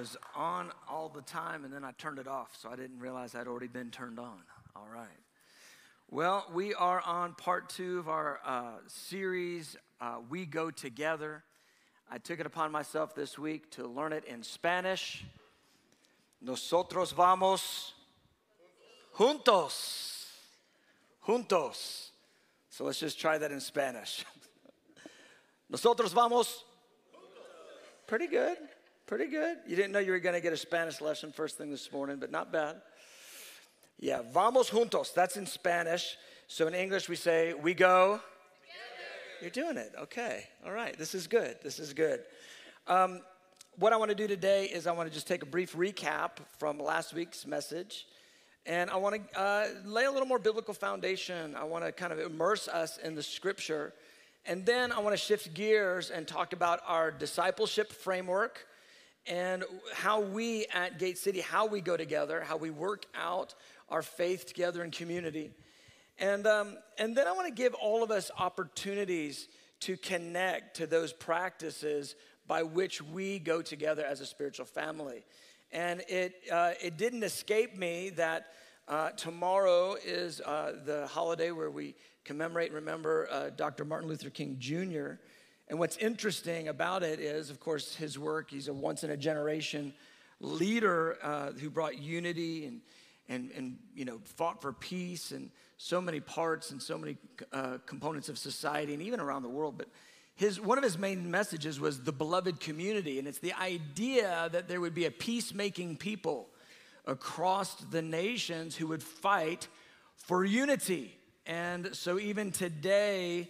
was on all the time, and then I turned it off, so I didn't realize I'd already been turned on. All right. Well, we are on part 2 of our series, We Go Together. I took it upon myself this week to learn it in Spanish. Nosotros vamos juntos. Juntos. So let's just try that in Spanish. Nosotros vamos. Pretty good. Pretty good. You didn't know you were going to get a Spanish lesson first thing this morning, but not bad. Yeah, vamos juntos. That's in Spanish. So in English we say, we go together. You're doing it. Okay. All right. This is good. This is good. What I want to do today is I want to just take a brief recap from last week's message. And I want to lay a little more biblical foundation. I want to kind of immerse us in the scripture. And then I want to shift gears and talk about our discipleship framework and how we at Gate City, how we go together, how we work out our faith together in community. And then I want to give all of us opportunities to connect to those practices by which we go together as a spiritual family. And it didn't escape me that tomorrow is the holiday where we commemorate and remember Dr. Martin Luther King Jr. And what's interesting about it is, of course, his work. He's a once-in-a-generation leader who brought unity and you know, fought for peace and so many parts and so many components of society and even around the world. But one of his main messages was the beloved community, and it's the idea that there would be a peacemaking people across the nations who would fight for unity. And so even today,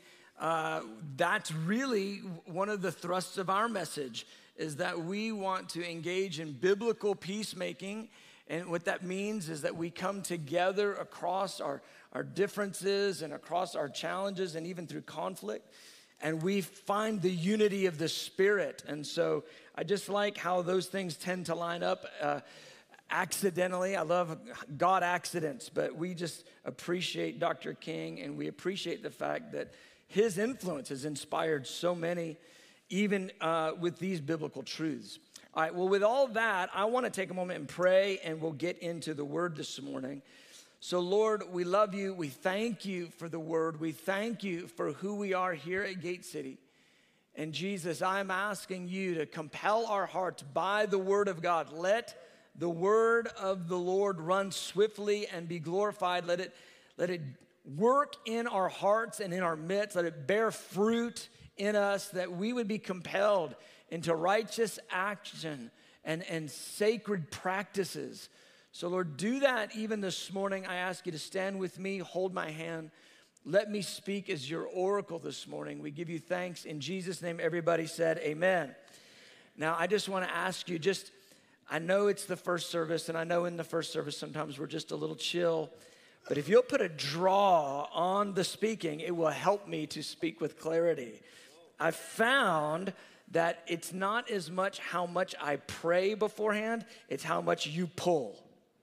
that's really one of the thrusts of our message, is that we want to engage in biblical peacemaking. And what that means is that we come together across our differences and across our challenges and even through conflict, and we find the unity of the Spirit. And so I just like how those things tend to line up accidentally. I love God accidents, but we just appreciate Dr. King, and we appreciate the fact that his influence has inspired so many, even with these biblical truths. All right, well, with all that, I want to take a moment and pray, and we'll get into the word this morning. So, Lord, we love you. We thank you for the word. We thank you for who we are here at Gate City. And Jesus, I'm asking you to compel our hearts by the word of God. Let the word of the Lord run swiftly and be glorified. Let it work in our hearts and in our midst. Let it bear fruit in us, that we would be compelled into righteous action and sacred practices. So, Lord, do that even this morning. I ask you to stand with me, hold my hand. Let me speak as your oracle this morning. We give you thanks. In Jesus' name, everybody said amen. Now, I just want to ask you, I know it's the first service, and I know in the first service sometimes we're just a little chill, but if you'll put a draw on the speaking, it will help me to speak with clarity. I've found that it's not as much how much I pray beforehand, it's how much you pull.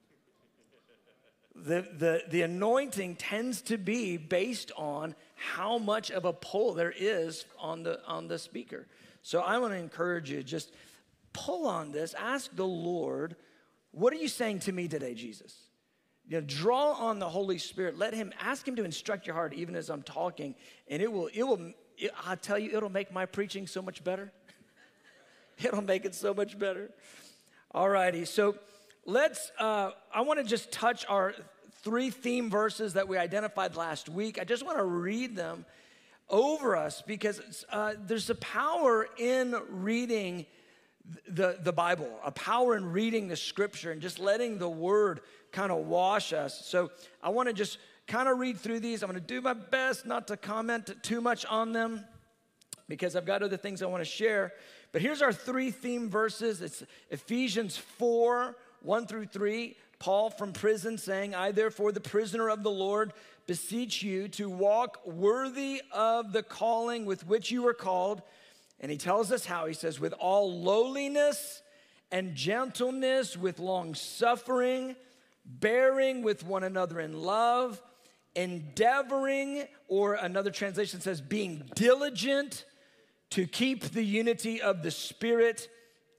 The anointing tends to be based on how much of a pull there is on the speaker. So I want to encourage you, just pull on this. Ask the Lord, what are you saying to me today, Jesus? You know, draw on the Holy Spirit. Ask him to instruct your heart even as I'm talking, and I'll tell you, it'll make my preaching so much better. It'll make it so much better. All righty, so I want to just touch our 3 theme verses that we identified last week. I just want to read them over us because there's a power in reading the Bible, a power in reading the scripture and just letting the word kind of wash us. So I want to just kind of read through these. I'm going to do my best not to comment too much on them because I've got other things I want to share. But here's our 3 theme verses. It's Ephesians 4, 1 through 3. Paul from prison saying, I therefore, the prisoner of the Lord, beseech you to walk worthy of the calling with which you were called. And he tells us how. He says, with all lowliness and gentleness, with long suffering, bearing with one another in love, endeavoring, or another translation says, being diligent to keep the unity of the Spirit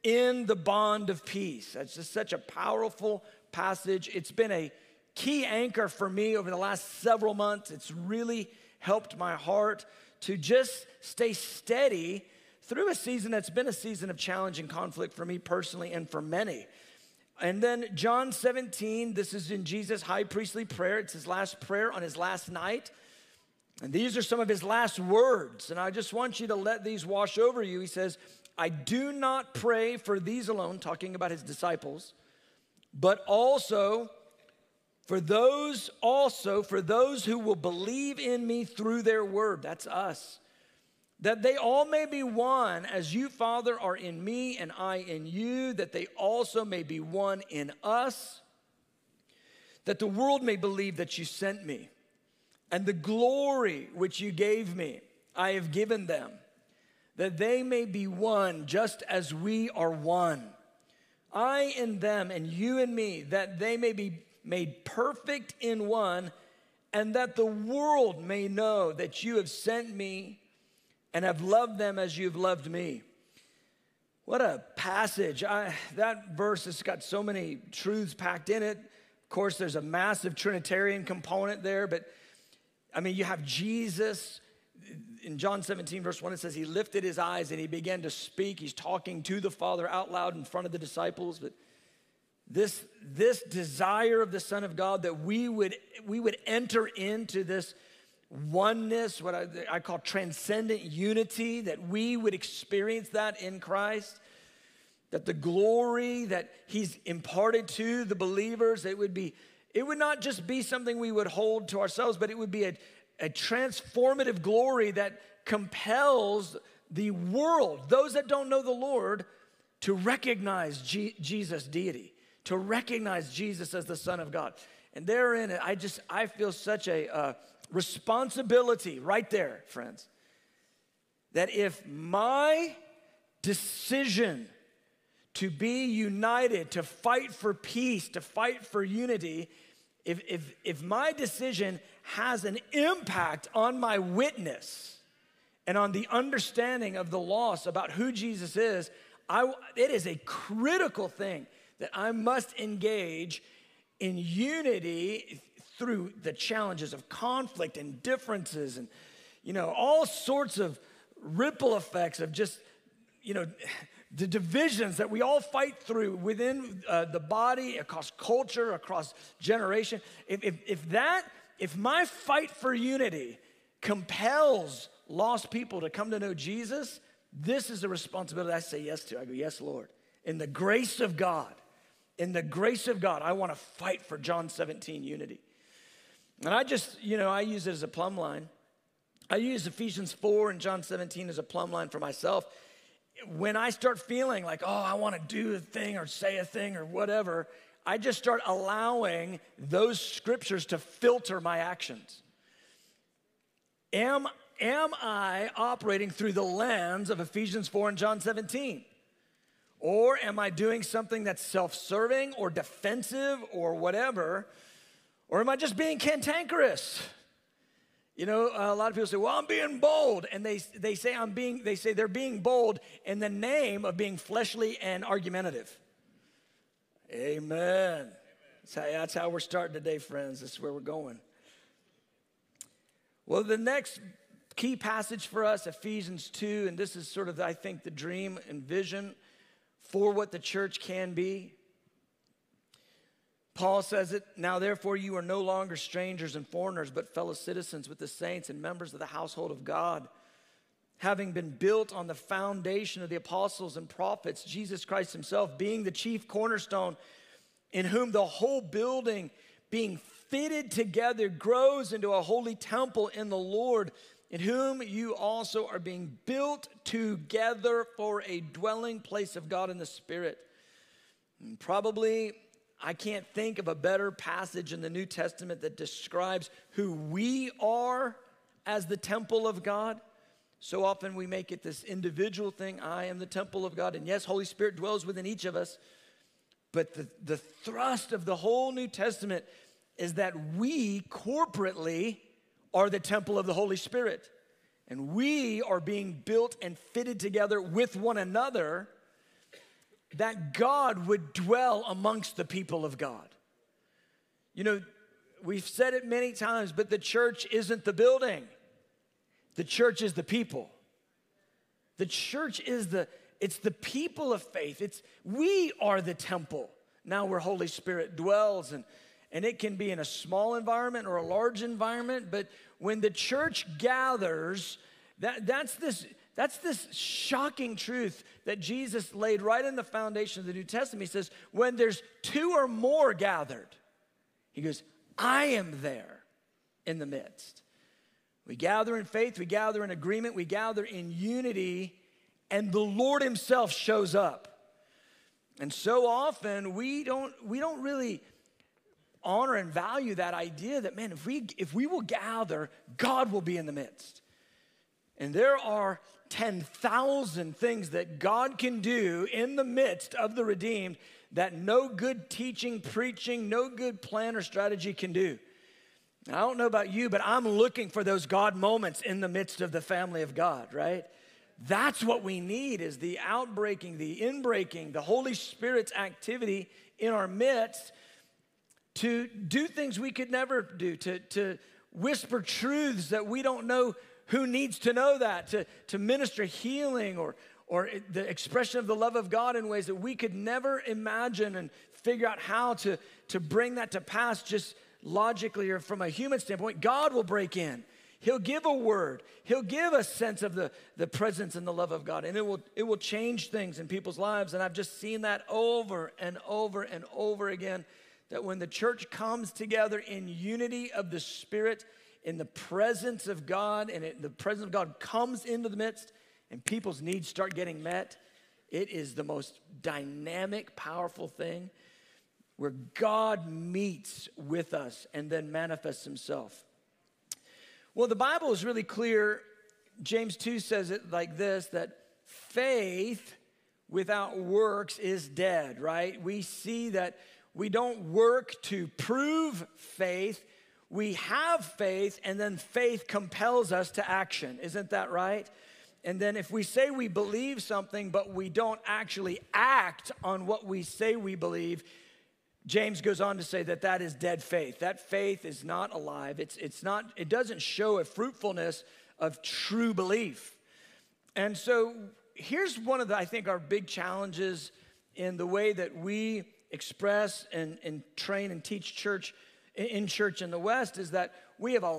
in the bond of peace. That's just such a powerful passage. It's been a key anchor for me over the last several months. It's really helped my heart to just stay steady through a season that's been a season of challenge and conflict for me personally and for many. And then John 17, this is in Jesus' high priestly prayer. It's his last prayer on his last night. And these are some of his last words. And I just want you to let these wash over you. He says, I do not pray for these alone, talking about his disciples, but also for those who will believe in me through their word. That's us. That they all may be one, as you, Father, are in me and I in you, that they also may be one in us, that the world may believe that you sent me, and the glory which you gave me, I have given them, that they may be one just as we are one. I in them and you in me, that they may be made perfect in one, and that the world may know that you have sent me and have loved them as you've loved me. What a passage. That verse has got so many truths packed in it. Of course, there's a massive Trinitarian component there, but I mean, you have Jesus. In John 17, verse 1, it says he lifted his eyes and he began to speak. He's talking to the Father out loud in front of the disciples. But this desire of the Son of God that we would enter into this oneness, what I call transcendent unity, that we would experience that in Christ, that the glory that he's imparted to the believers, it would not just be something we would hold to ourselves, but it would be a transformative glory that compels the world, those that don't know the Lord, to recognize Jesus' deity, to recognize Jesus as the Son of God. And therein, I feel such a responsibility right there, friends, that if my decision to be united, to fight for peace, to fight for unity, if my decision has an impact on my witness and on the understanding of the lost about who Jesus is, it is a critical thing that I must engage in unity through the challenges of conflict and differences and, all sorts of ripple effects of just, the divisions that we all fight through within the body, across culture, across generation. If my fight for unity compels lost people to come to know Jesus, this is a responsibility I say yes to. I go, yes, Lord. In the grace of God, I want to fight for John 17 unity. And I just, I use it as a plumb line. I use Ephesians 4 and John 17 as a plumb line for myself. When I start feeling like, I want to do a thing or say a thing or whatever, I just start allowing those scriptures to filter my actions. Am I operating through the lens of Ephesians 4 and John 17? Or am I doing something that's self-serving or defensive or whatever? Or am I just being cantankerous? A lot of people say, well, I'm being bold. And they say they're being bold in the name of being fleshly and argumentative. Amen. That's how we're starting today, friends. This is where we're going. Well, the next key passage for us, Ephesians 2, and this is sort of, I think, the dream and vision for what the church can be. Paul says it, now therefore you are no longer strangers and foreigners, but fellow citizens with the saints and members of the household of God, having been built on the foundation of the apostles and prophets, Jesus Christ himself being the chief cornerstone, in whom the whole building being fitted together grows into a holy temple in the Lord, in whom you also are being built together for a dwelling place of God in the Spirit. And probably I can't think of a better passage in the New Testament that describes who we are as the temple of God. So often we make it this individual thing. I am the temple of God. And yes, Holy Spirit dwells within each of us. But the thrust of the whole New Testament is that we corporately are the temple of the Holy Spirit. And we are being built and fitted together with one another that God would dwell amongst the people of God. You know, we've said it many times, but the church isn't the building. The church is the people. The church is it's the people of faith. We are the temple now where Holy Spirit dwells, and it can be in a small environment or a large environment, but when the church gathers, that's this shocking truth that Jesus laid right in the foundation of the New Testament. He says, when there's two or more gathered, he goes, I am there in the midst. We gather in faith, we gather in agreement, we gather in unity, and the Lord himself shows up. And so often we don't really honor and value that idea that, man, if we will gather, God will be in the midst. And there are 10,000 things that God can do in the midst of the redeemed that no good teaching, preaching, no good plan or strategy can do. I don't know about you, but I'm looking for those God moments in the midst of the family of God, right? That's what we need, is the outbreaking, the inbreaking, the Holy Spirit's activity in our midst to do things we could never do, to whisper truths that we don't know who needs to know that, to minister healing or the expression of the love of God in ways that we could never imagine and figure out how to bring that to pass just logically or from a human standpoint. God will break in. He'll give a word. He'll give a sense of the presence and the love of God, and it will change things in people's lives. And I've just seen that over and over and over again, that when the church comes together in unity of the Spirit, in the presence of God, and the presence of God comes into the midst, and people's needs start getting met, it is the most dynamic, powerful thing where God meets with us and then manifests himself. Well, the Bible is really clear. James 2 says it like this, that faith without works is dead, right? We see that we don't work to prove faith. We have faith, and then faith compels us to action. Isn't that right? And then if we say we believe something, but we don't actually act on what we say we believe, James goes on to say that is dead faith. That faith is not alive. It doesn't show a fruitfulness of true belief. And so here's one of the, I think, our big challenges in the way that we express and train and teach church in the West, is that we have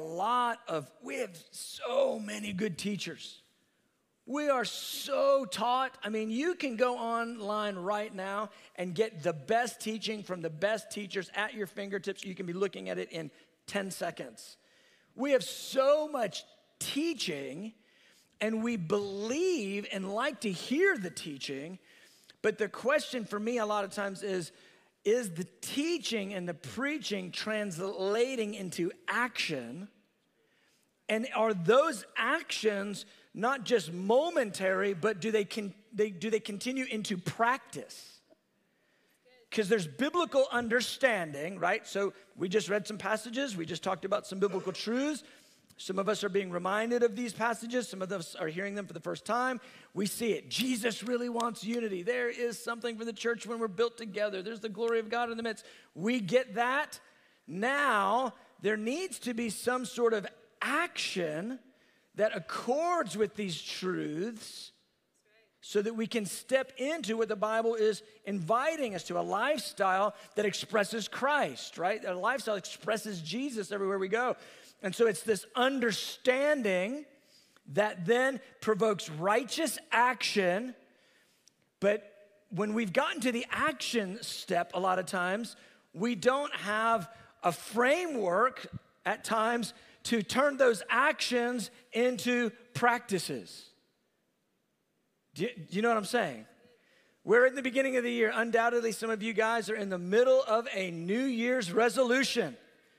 so many good teachers. We are so taught. I mean, you can go online right now and get the best teaching from the best teachers at your fingertips. You can be looking at it in 10 seconds. We have so much teaching, and we believe and like to hear the teaching. But the question for me a lot of times is the teaching and the preaching translating into action? And are those actions not just momentary, but do they continue into practice? Because there's biblical understanding, right? So we just read some passages. We just talked about some biblical truths. Some of us are being reminded of these passages. Some of us are hearing them for the first time. We see it. Jesus really wants unity. There is something for the church when we're built together. There's the glory of God in the midst. We get that. Now, there needs to be some sort of action that accords with these truths so that we can step into what the Bible is inviting us to, a lifestyle that expresses Christ, right? A lifestyle that expresses Jesus everywhere we go. And so it's this understanding that then provokes righteous action. But when we've gotten to the action step, a lot of times, we don't have a framework at times to turn those actions into practices. Do you know what I'm saying? We're in the beginning of the year. Undoubtedly, some of you guys are in the middle of a New Year's resolution.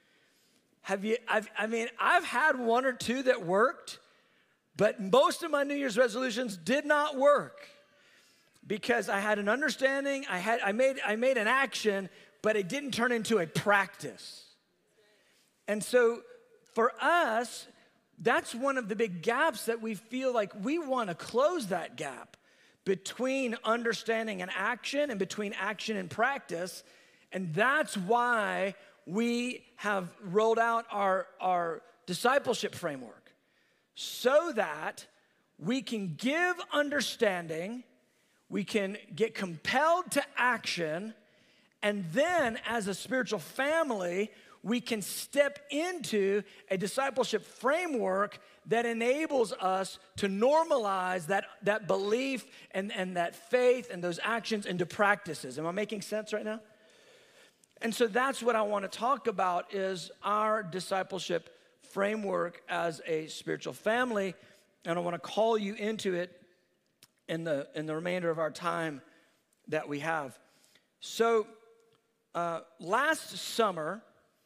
I've had one or two that worked, but most of my New Year's resolutions did not work because I had an understanding, I made an action, but it didn't turn into a practice. And so for us, that's one of the big gaps that we feel like we want to close that gap. between understanding and action and between action and practice. And that's why we have rolled out our discipleship framework, so that we can give understanding, we can get compelled to action, and then as a spiritual family, we can step into a discipleship framework that enables us to normalize that belief and that faith and those actions into practices. Am I making sense right now? And so that's what I want to talk about, is our discipleship framework as a spiritual family. And I want to call you into it in the remainder of our time that we have. So last summer,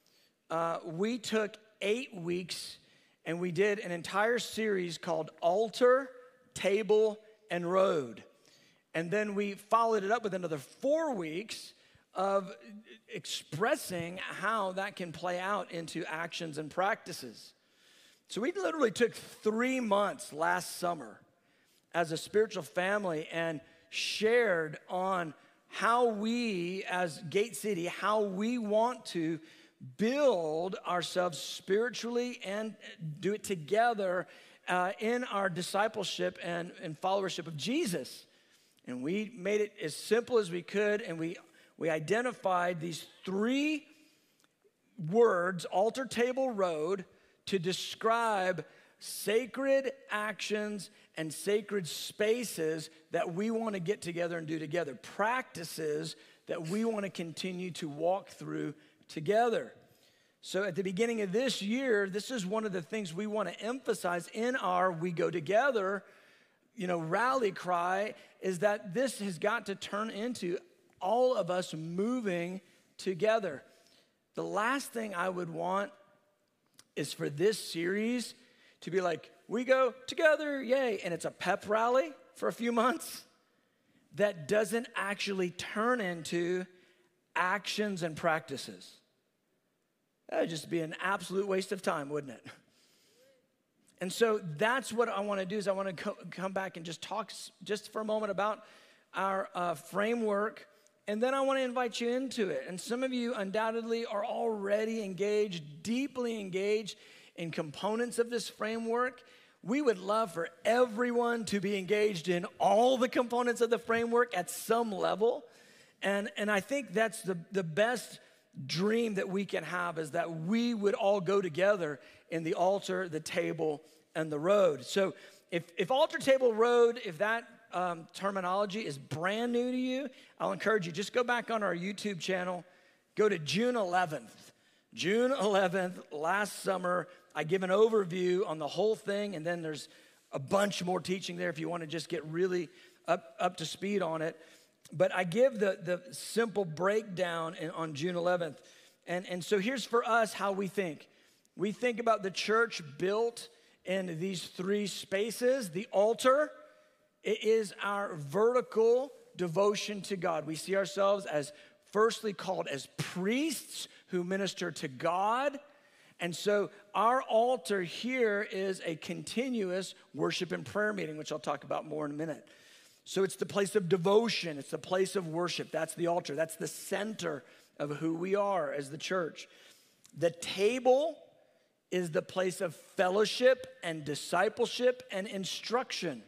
we took 8 weeks and we did an entire series called Altar, Table, and Road. And then we followed it up with another 4 weeks of expressing how that can play out into actions and practices. So we literally took 3 months last summer as a spiritual family and shared on how we, as Gate City, how we want to build ourselves spiritually and do it together in our discipleship and followership of Jesus. And we made it as simple as we could, and we identified these 3 words, altar, table, road, to describe sacred actions and sacred spaces that we want to get together and do together, practices that we want to continue to walk through together. So at the beginning of this year, this is one of the things we want to emphasize in our We Go Together, rally cry, is that this has got to turn into all of us moving together. The last thing I would want is for this series to be like, we go together, yay, and it's a pep rally for a few months that doesn't actually turn into actions and practices. That would just be an absolute waste of time, wouldn't it? And so that's what I want to do, is I want to come back and just talk just for a moment about our framework, and then I want to invite you into it. And some of you undoubtedly are already engaged, deeply engaged in components of this framework. We would love for everyone to be engaged in all the components of the framework at some level. And I think that's the best dream that we can have, is that we would all go together in the altar, the table, and the road. So if altar, table, road, if that terminology is brand new to you, I'll encourage you, just go back on our YouTube channel, go to June 11th. June 11th, last summer, I give an overview on the whole thing, and then there's a bunch more teaching there if you want to just get really up to speed on it. But I give the simple breakdown on June 11th. And so here's for us how we think. We think about the church built in these 3 spaces. The altar, it is our vertical devotion to God. We see ourselves as firstly called as priests who minister to God. And so our altar here is a continuous worship and prayer meeting, which I'll talk about more in a minute. So it's the place of devotion. It's the place of worship. That's the altar. That's the center of who we are as the church. The table is the place of fellowship and discipleship and instruction.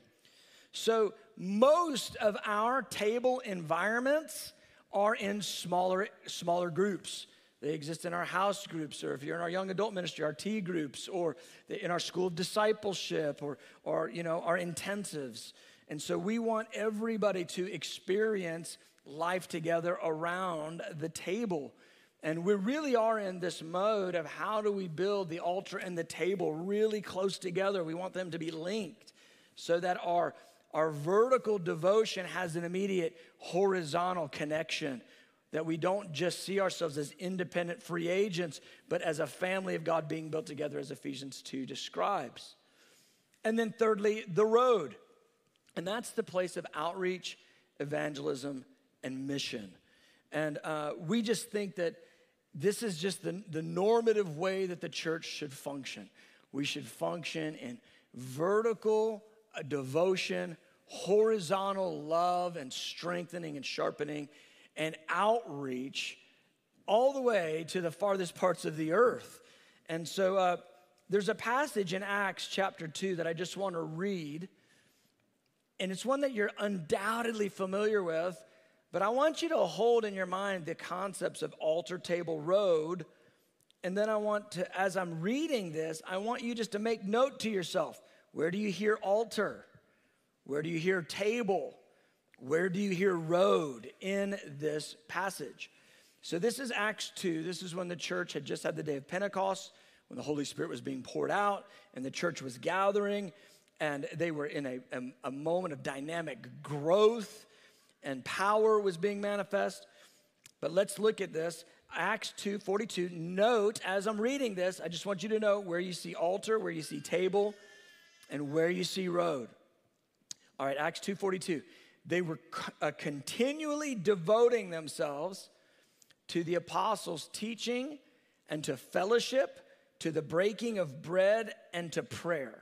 So most of our table environments are in smaller groups. They exist in our house groups, or if you're in our young adult ministry, our T groups, or in our school of discipleship, or our intensives. And so we want everybody to experience life together around the table. And we really are in this mode of how do we build the altar and the table really close together. We want them to be linked so that our vertical devotion has an immediate horizontal connection, that we don't just see ourselves as independent free agents, but as a family of God being built together, as Ephesians 2 describes. And then thirdly, the road. And that's the place of outreach, evangelism, and mission. And we just think that this is just the normative way that the church should function. We should function in vertical devotion, horizontal love and strengthening and sharpening and outreach all the way to the farthest parts of the earth. And so there's a passage in Acts chapter 2 that I just want to read. And it's one that you're undoubtedly familiar with, but I want you to hold in your mind the concepts of altar, table, road. And then I want to, as I'm reading this, I want you just to make note to yourself. Where do you hear altar? Where do you hear table? Where do you hear road in this passage? So this is Acts 2. This is when the church had just had the day of Pentecost, when the Holy Spirit was being poured out, and the church was gathering, and they were in a moment of dynamic growth, and power was being manifest. But let's look at this. Acts 2:42. Note, as I'm reading this, I just want you to know where you see altar, where you see table, and where you see road. All right, Acts 2:42. They were continually devoting themselves to the apostles' teaching and to fellowship, to the breaking of bread and to prayer.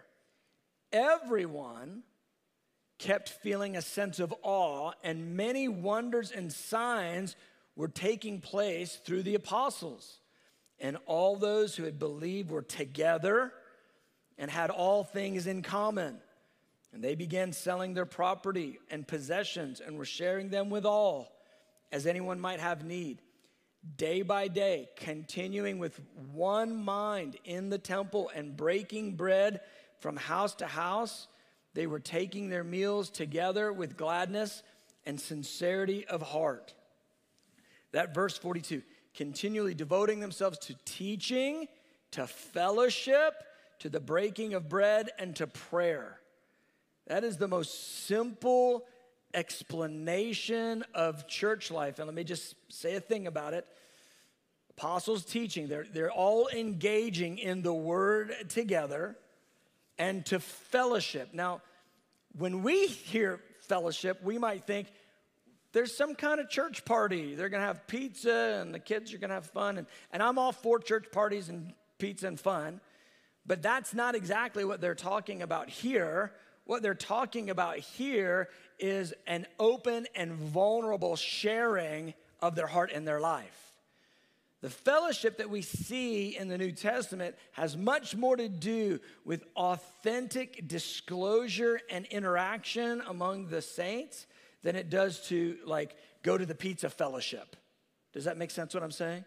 Everyone kept feeling a sense of awe, and many wonders and signs were taking place through the apostles. And all those who had believed were together and had all things in common. And they began selling their property and possessions and were sharing them with all, as anyone might have need. Day by day, continuing with one mind in the temple and breaking bread from house to house, they were taking their meals together with gladness and sincerity of heart. That verse 42, continually devoting themselves to teaching, to fellowship, to the breaking of bread, and to prayer. That is the most simple explanation of church life. And let me just say a thing about it. Apostles' teaching, they're all engaging in the word together and to fellowship. Now, when we hear fellowship, we might think there's some kind of church party. They're going to have pizza and the kids are going to have fun. And I'm all for church parties and pizza and fun. But that's not exactly what they're talking about here. What they're talking about here is an open and vulnerable sharing of their heart and their life. The fellowship that we see in the New Testament has much more to do with authentic disclosure and interaction among the saints than it does to like go to the pizza fellowship. Does that make sense what I'm saying?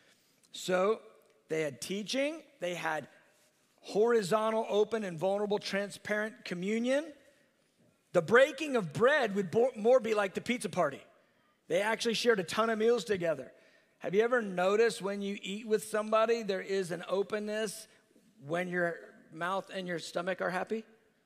So they had teaching, they had horizontal, open, and vulnerable, transparent communion. The breaking of bread would more be like the pizza party. They actually shared a ton of meals together. Have you ever noticed when you eat with somebody, there is an openness when your mouth and your stomach are happy?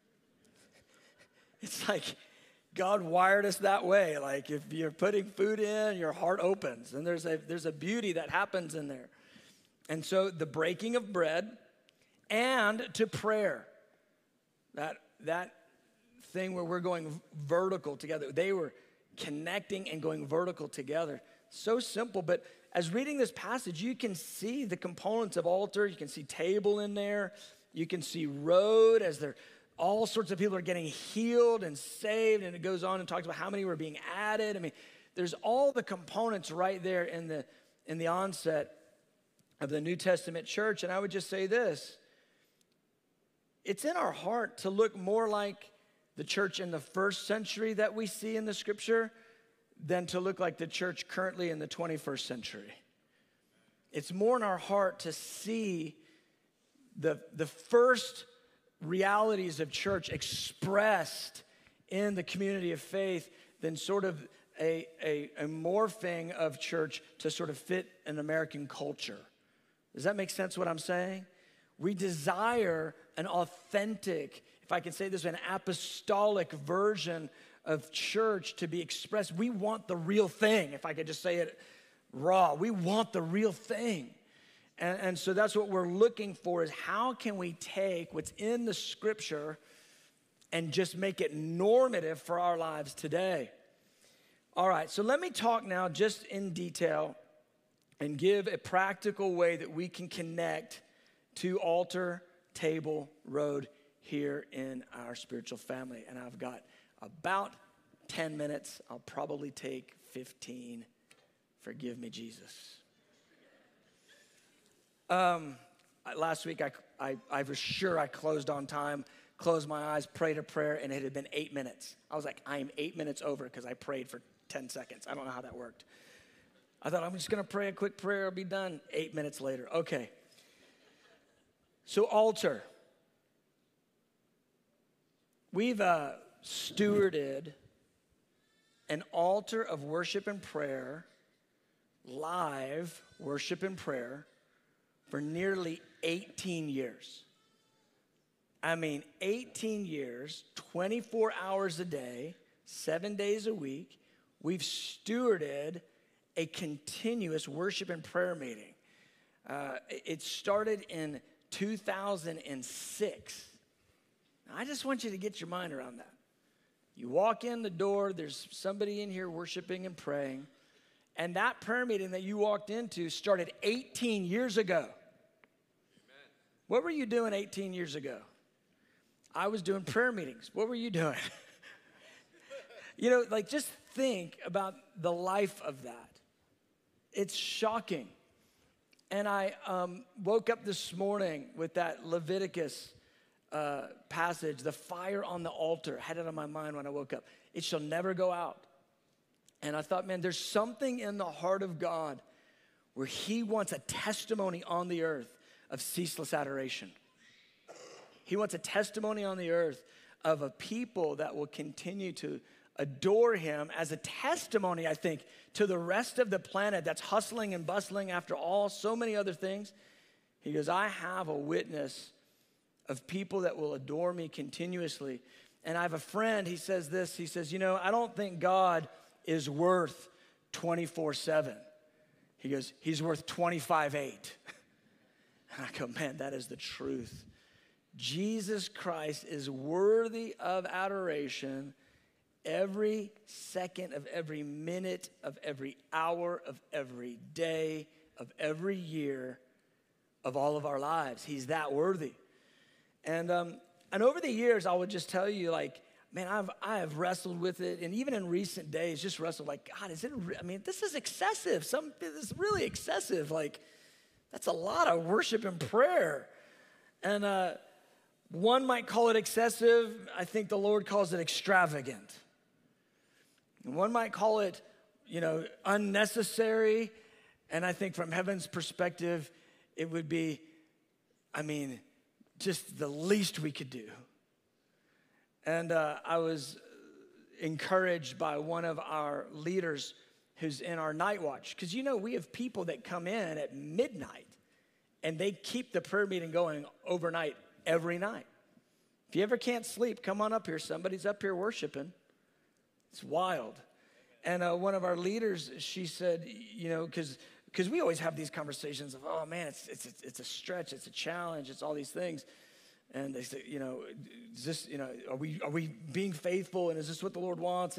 It's like God wired us that way. Like if you're putting food in, your heart opens, and there's a beauty that happens in there. And so the breaking of bread and to prayer, that thing where we're going vertical together. They were connecting and going vertical together. So simple, but as reading this passage, you can see the components of altar. You can see table in there. You can see road as all sorts of people are getting healed and saved, and it goes on and talks about how many were being added. I mean, there's all the components right there in the onset of the New Testament church. And I would just say this. It's in our heart to look more like the church in the first century that we see in the scripture than to look like the church currently in the 21st century. It's more in our heart to see the first realities of church expressed in the community of faith than sort of a morphing of church to sort of fit an American culture. Does that make sense what I'm saying? We desire an authentic, if I can say this, an apostolic version of church to be expressed. We want the real thing, if I could just say it raw. We want the real thing. And so that's what we're looking for, is how can we take what's in the scripture and just make it normative for our lives today. All right, so let me talk now just in detail and give a practical way that we can connect to altar, table, road here in our spiritual family. And I've got about 10 minutes. I'll probably take 15. Forgive me, Jesus. Last week, I was sure I closed on time, closed my eyes, prayed a prayer, and it had been 8 minutes. I was like, I am 8 minutes over because I prayed for 10 seconds. I don't know how that worked. I thought, I'm just going to pray a quick prayer, I'll be done. 8 minutes later. Okay. So altar. We've stewarded an altar of worship and prayer, live worship and prayer, for nearly 18 years. I mean, 18 years, 24 hours a day, 7 days a week, we've stewarded a continuous worship and prayer meeting. It started in 2006. I just want you to get your mind around that. You walk in the door, there's somebody in here worshiping and praying, and that prayer meeting that you walked into started 18 years ago. Amen. What were you doing 18 years ago? I was doing prayer meetings. What were you doing? Just think about the life of that. It's shocking. And I woke up this morning with that Leviticus passage, the fire on the altar. I had it on my mind when I woke up. It shall never go out. And I thought, man, there's something in the heart of God where he wants a testimony on the earth of ceaseless adoration. He wants a testimony on the earth of a people that will continue to adore him as a testimony, I think, to the rest of the planet that's hustling and bustling after so many other things. He goes, I have a witness of people that will adore me continuously. And I have a friend, he says this, he says, I don't think God is worth 24/7. He goes, he's worth 25/8. And I go, man, that is the truth. Jesus Christ is worthy of adoration every second of every minute of every hour of every day of every year of all of our lives. He's that worthy. And over the years, I would just tell you, man, I have wrestled with it, and even in recent days, just wrestled God, this is excessive. This is really excessive. That's a lot of worship and prayer. And one might call it excessive. I think the Lord calls it extravagant. And one might call it, unnecessary. And I think from heaven's perspective, it would be, just the least we could do. And I was encouraged by one of our leaders who's in our night watch. Because, we have people that come in at midnight, and they keep the prayer meeting going overnight every night. If you ever can't sleep, come on up here. Somebody's up here worshiping. It's wild. And one of our leaders, she said, because we always have these conversations of, oh man, it's a stretch, it's a challenge, it's all these things. And they say, is this, are we being faithful, and is this what the Lord wants?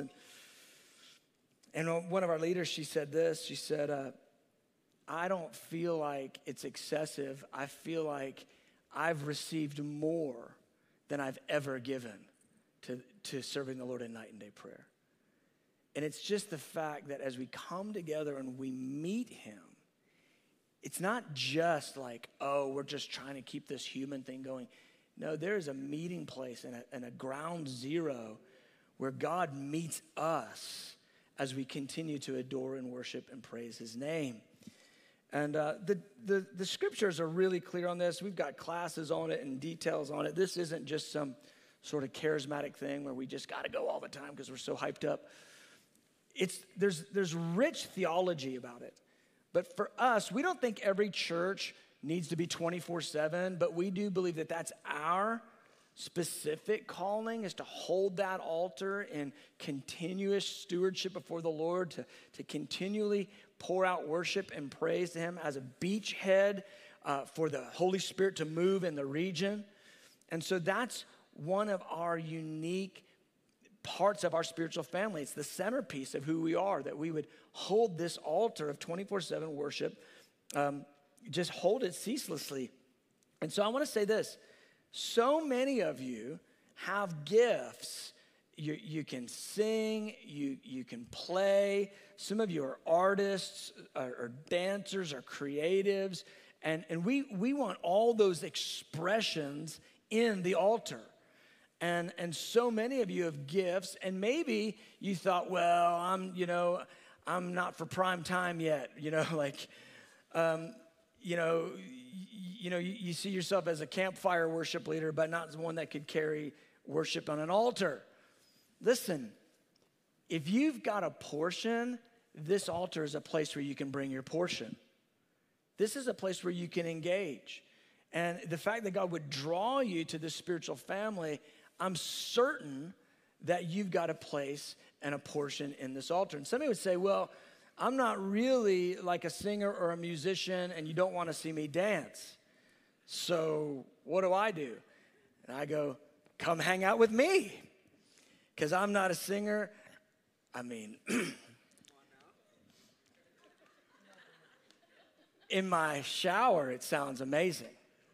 And one of our leaders, she said this. She said, I don't feel like it's excessive. I feel like I've received more than I've ever given to serving the Lord in night and day prayer. And it's just the fact that as we come together and we meet him, it's not just we're just trying to keep this human thing going. No, there is a meeting place and a ground zero where God meets us as we continue to adore and worship and praise his name. And the scriptures are really clear on this. We've got classes on it and details on it. This isn't just some sort of charismatic thing where we just got to go all the time because we're so hyped up. There's rich theology about it. But for us, we don't think every church needs to be 24/7, but we do believe that that's our specific calling, is to hold that altar in continuous stewardship before the Lord, to continually pour out worship and praise to him as a beachhead for the Holy Spirit to move in the region. And so that's one of our unique parts of our spiritual family. It's the centerpiece of who we are, that we would hold this altar of 24/7 worship, just hold it ceaselessly. And so I want to say this. So many of you have gifts You can sing, you can play. Some of you are artists, or dancers, or creatives. And we want all those expressions in the altar. And so many of you have gifts, and maybe you thought, well, I'm not for prime time yet. You see yourself as a campfire worship leader, but not one that could carry worship on an altar. Listen, if you've got a portion, this altar is a place where you can bring your portion. This is a place where you can engage. And the fact that God would draw you to this spiritual family, I'm certain that you've got a place and a portion in this altar. And somebody would say, well, I'm not really like a singer or a musician, and you don't want to see me dance. So what do? And I go, come hang out with me. Because I'm not a singer. In my shower, it sounds amazing.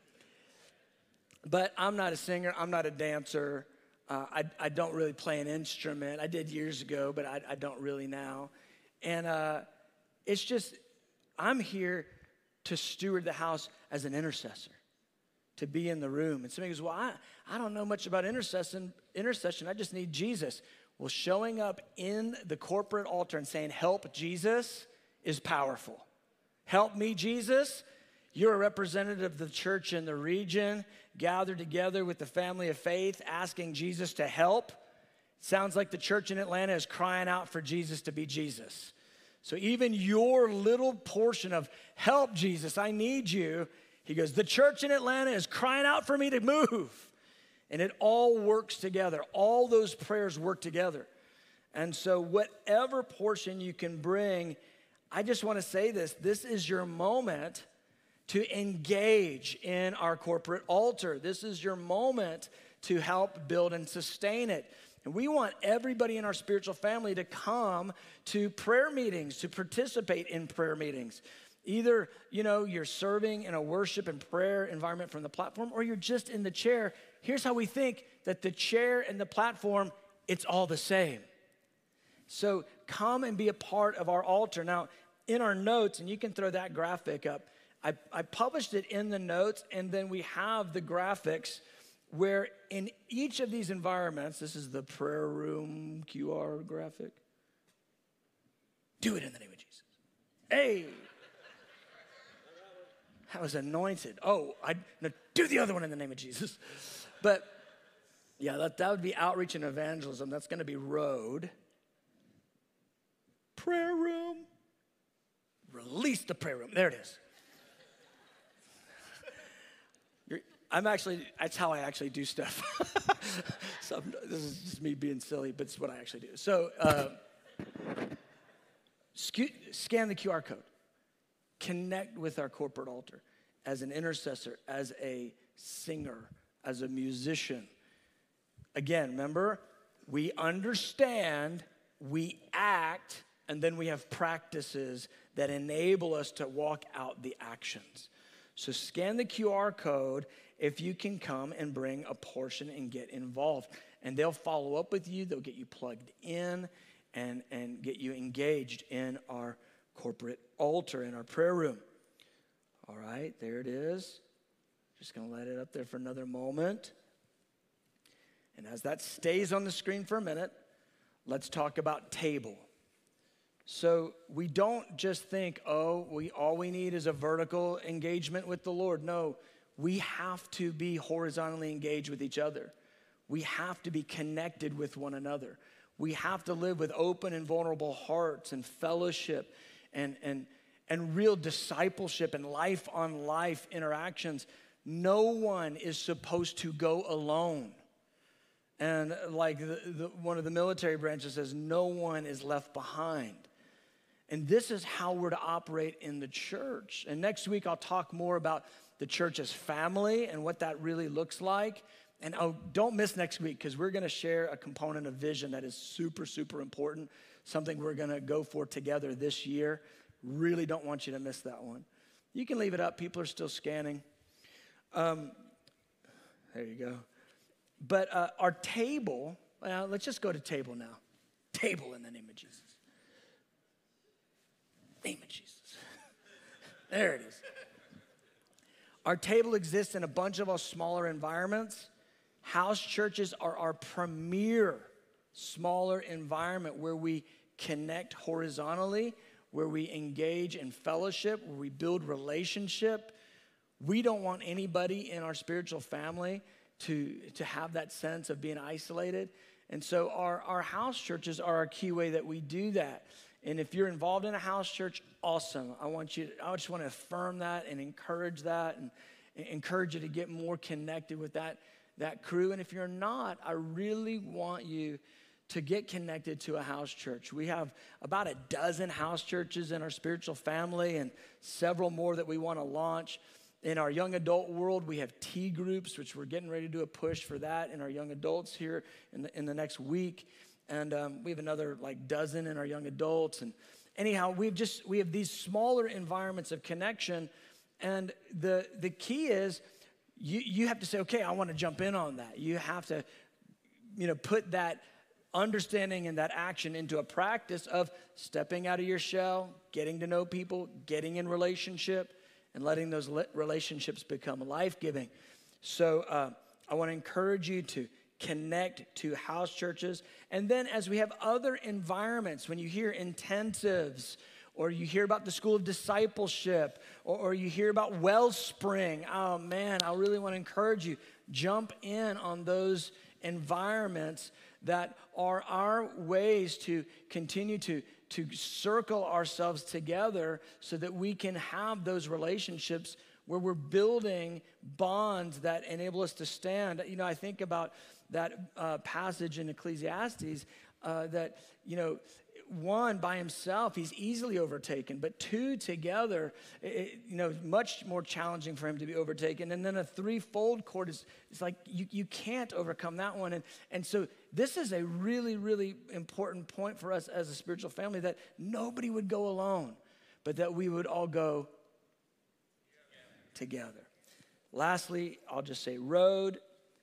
But I'm not a singer. I'm not a dancer. I don't really play an instrument. I did years ago, but I don't really now. And it's just, I'm here to steward the house as an intercessor, to be in the room. And somebody goes, well, I don't know much about intercession. I just need Jesus. Well, showing up in the corporate altar and saying, help Jesus, is powerful. Help me, Jesus. You're a representative of the church in the region, gathered together with the family of faith, asking Jesus to help. Sounds like the church in Atlanta is crying out for Jesus to be Jesus. So even your little portion of help, Jesus, I need you. He goes, the church in Atlanta is crying out for me to move. And it all works together. All those prayers work together. And so whatever portion you can bring, I just want to say this. This is your moment to engage in our corporate altar. This is your moment to help build and sustain it. And we want everybody in our spiritual family to come to prayer meetings, to participate in prayer meetings. Either, you're serving in a worship and prayer environment from the platform, or you're just in the chair. Here's how we think that the chair and the platform, it's all the same. So come and be a part of our altar. Now, in our notes, and you can throw that graphic up, I published it in the notes, and then we have the graphics where in each of these environments, this is the prayer room QR graphic. Do it in the name of Jesus. Hey. That was anointed. No, do the other one in the name of Jesus. But yeah, that would be outreach and evangelism. That's going to be road. Prayer room. Release the prayer room. There it is. That's how I actually do stuff. So this is just me being silly, but it's what I actually do. So scan the QR code. Connect with our corporate altar as an intercessor, as a singer, as a musician. Again, remember, we understand, we act, and then we have practices that enable us to walk out the actions. So scan the QR code if you can come and bring a portion and get involved. And they'll follow up with you. They'll get you plugged in and get you engaged in our corporate altar, in our prayer room. All right, there it is. Just going to let it up there for another moment. And as that stays on the screen for a minute, let's talk about table. So we don't just think, all we need is a vertical engagement with the Lord. No, we have to be horizontally engaged with each other. We have to be connected with one another. We have to live with open and vulnerable hearts and fellowship and real discipleship and life-on-life interactions. No one is supposed to go alone. And like one of the military branches says, no one is left behind. And this is how we're to operate in the church. And next week, I'll talk more about the church as family and what that really looks like. And don't miss next week, because we're going to share a component of vision that is super, super important, something we're going to go for together this year. Really don't want you to miss that one. You can leave it up. People are still scanning. There you go. But our table Well, let's just go to table now. Table in the name of Jesus. Name of Jesus. There it is. Our table exists in a bunch of our smaller environments. House churches are our premier smaller environment where we connect horizontally, where we engage in fellowship, where we build relationship. We don't want anybody in our spiritual family to have that sense of being isolated. And so our house churches are a key way that we do that. And if you're involved in a house church, awesome. I just want to affirm that and encourage that and encourage you to get more connected with that crew. And if you're not, I really want you to get connected to a house church. We have about a dozen house churches in our spiritual family and several more that we want to launch. In our young adult world, we have T groups, which we're getting ready to do a push for that in our young adults here in the next week. And we have another like dozen in our young adults. And anyhow, we have these smaller environments of connection. And the key is you have to say, okay, I want to jump in on that. You have to, put that understanding and that action into a practice of stepping out of your shell, getting to know people, getting in relationship, and letting those relationships become life-giving. So I want to encourage you to connect to house churches. And then as we have other environments, when you hear intensives, or you hear about the School of Discipleship, or you hear about Wellspring, oh man, I really want to encourage you, jump in on those environments that are our ways to continue to circle ourselves together so that we can have those relationships where we're building bonds that enable us to stand. I think about that passage in Ecclesiastes that, one by himself, he's easily overtaken, but two together, much more challenging for him to be overtaken. And then a threefold cord is like you can't overcome that one. And so this is a really, really important point for us as a spiritual family, that nobody would go alone, but that we would all go together. Lastly, I'll just say road,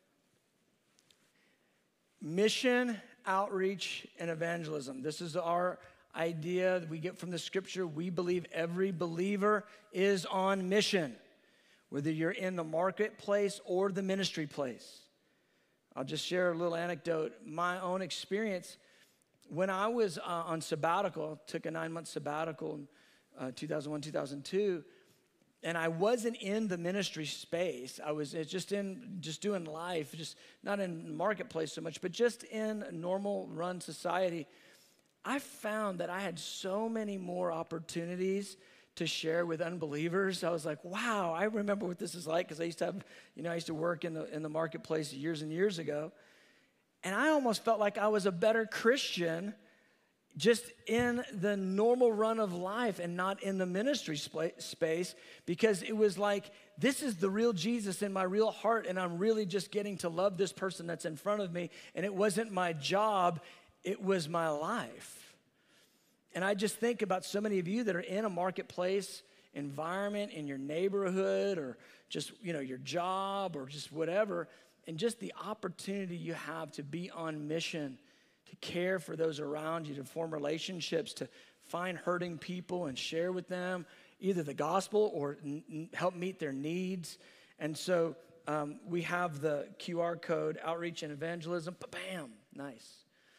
mission, outreach, and evangelism. This is our idea that we get from the scripture. We believe every believer is on mission, whether you're in the marketplace or the ministry place. I'll just share a little anecdote. My own experience, when I was on sabbatical, took a 9-month sabbatical in 2001, 2002, and I wasn't in the ministry space. I was just doing life, just not in the marketplace so much, but just in a normal run society. I found that I had so many more opportunities to share with unbelievers. I was like, wow, I remember what this is like, because I used to work in the marketplace years and years ago. And I almost felt like I was a better Christian just in the normal run of life and not in the ministry space, because it was like, this is the real Jesus in my real heart, and I'm really just getting to love this person that's in front of me, and it wasn't my job, it was my life. And I just think about so many of you that are in a marketplace environment, in your neighborhood, or just, your job, or just whatever, and just the opportunity you have to be on mission, to care for those around you, to form relationships, to find hurting people and share with them either the gospel or help meet their needs. And so we have the QR code, outreach and evangelism. Bam, nice.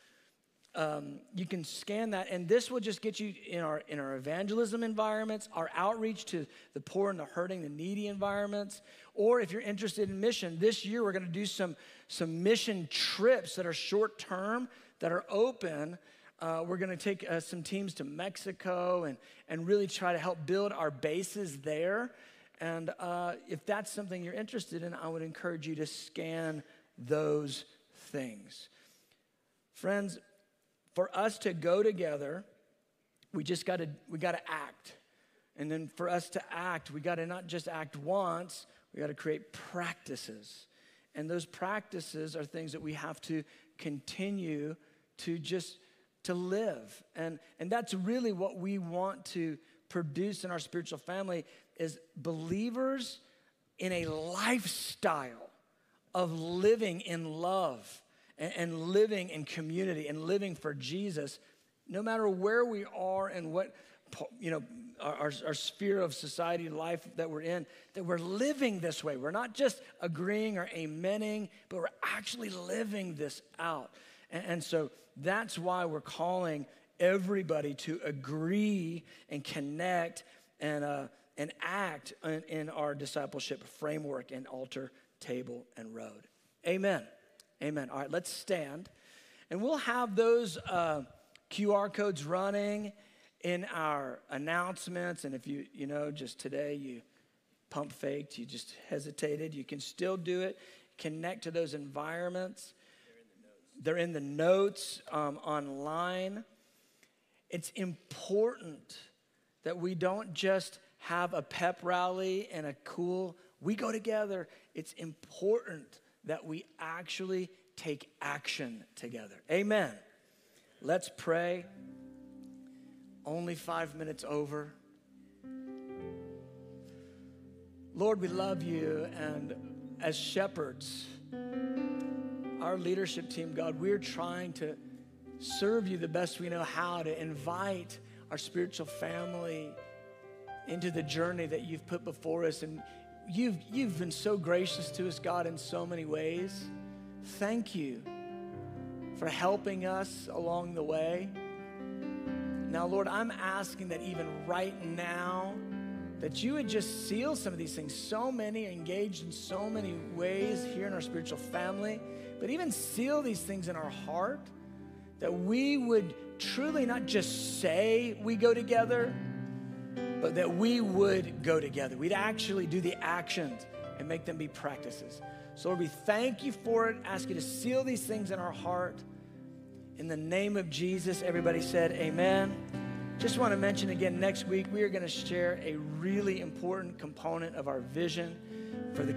You can scan that, and this will just get you in our evangelism environments, our outreach to the poor and the hurting, the needy environments. Or if you're interested in mission, this year we're going to do some mission trips that are short term, that are open. We're going to take some teams to Mexico and really try to help build our bases there. And if that's something you're interested in, I would encourage you to scan those things. Friends, for us to go together, we got to act. And then for us to act, we got to not just act once, we got to create practices. And those practices are things that we have to continue to live. And that's really what we want to produce in our spiritual family, is believers in a lifestyle of living in love and living in community and living for Jesus, no matter where we are and what, our sphere of society life that we're in, that we're living this way. We're not just agreeing or amening, but we're actually living this out. And so that's why we're calling everybody to agree and connect and act in our discipleship framework and altar, table, and road. Amen. Amen. All right, let's stand. And we'll have those QR codes running in our announcements. And if you just today you pump faked, you just hesitated, you can still do it. Connect to those environments. They're in the notes online. It's important that we don't just have a pep rally and we go together. It's important that we actually take action together. Amen. Let's pray. Only 5 minutes over. Lord, we love you, and as shepherds, our leadership team, God, we're trying to serve you the best we know how, to invite our spiritual family into the journey that you've put before us. And you've been so gracious to us, God, in so many ways. Thank you for helping us along the way. Now, Lord, I'm asking that even right now, that you would just seal some of these things. So many are engaged in so many ways here in our spiritual family, but even seal these things in our heart, that we would truly not just say we go together, but that we would go together. We'd actually do the actions and make them be practices. So Lord, we thank you for it. Ask you to seal these things in our heart. In the name of Jesus, everybody said amen. Just want to mention again, next week we are going to share a really important component of our vision for the